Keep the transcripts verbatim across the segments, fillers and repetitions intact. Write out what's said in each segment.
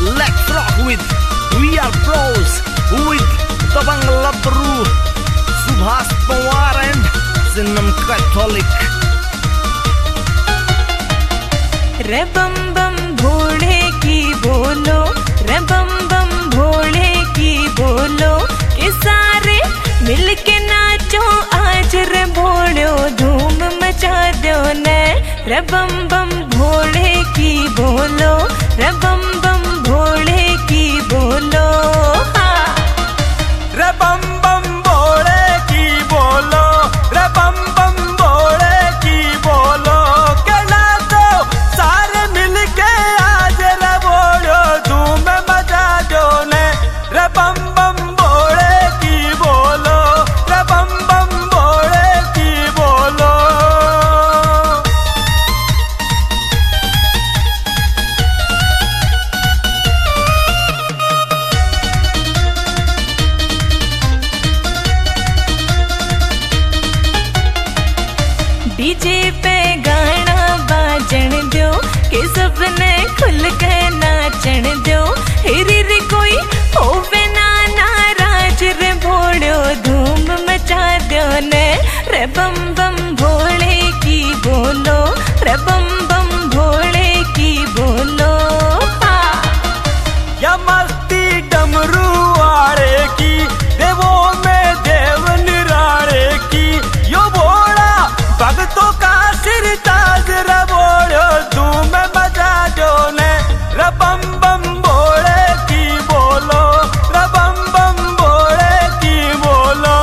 let's rock with We Are Pros with Tabang Labru, Subhas Pawar and Sinam Catholic. रे बम बम भोले की बोलो, रे बम बम भोले की बोलो, कि सारे मिलके नाचो आज रे भोलो, धूम मचा दो ने। रे बम बम भोले की बोलो, रे बम बम भोले की बोलो, हाँ। रे बम बम भोले की बोलो, रे बम बम भोले की बोलो, के नाचो सारे मिलके आज रे बोलो, धूम मचा दो ने। रे बम बम भोले की बोलो, रे बम बम भोले की बोलो। डीजे पे गाना बाजन दो, कि सबने खुल के नाचन दो। हिरी री कोई होवे ना नाराज रे भोलो, धूम मचा दो ने। रे बम बम भोले की बोलो, रे बम बम भोले की बोलो, हाँ। या मस्ती डमरू वाले की, देवों में देव निराले की, यो भोला भक्तों का सिर ताज रे बोलो, धूम मचा दो ने। रे बम बम भोले की बोलो, रे बम बम भोले की बोलो।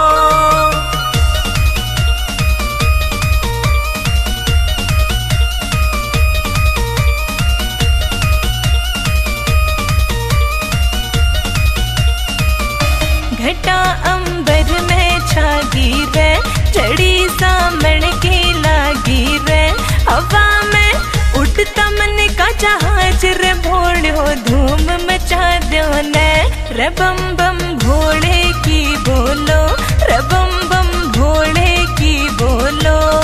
घटा अंबर में छागी रे, चढ़ी सामण की लागी रे। हवा में उड़ता मन का जहाज रे भोलो, धूम मचा दो ने। रे बम बम भोले की बोलो, रे बम बम भोले की बोलो।